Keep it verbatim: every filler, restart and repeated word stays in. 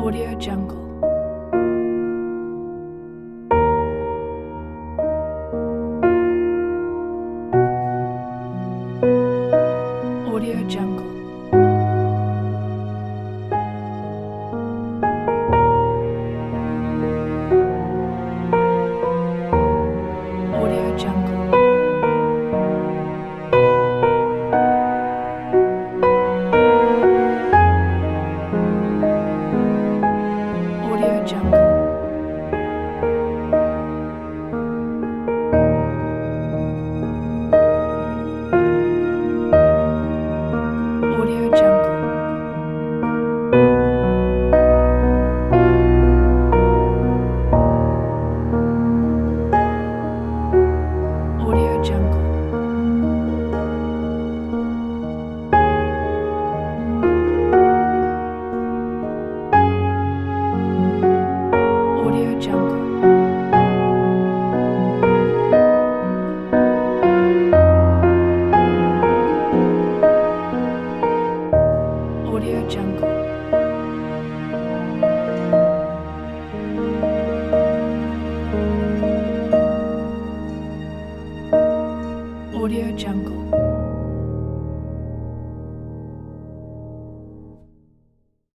Audio Jungle. Audio Jungle. Audio Jungle. Audio Jungle. Audio Jungle. Audio Jungle. Audio Jungle. Audio Jungle. Audio Jungle.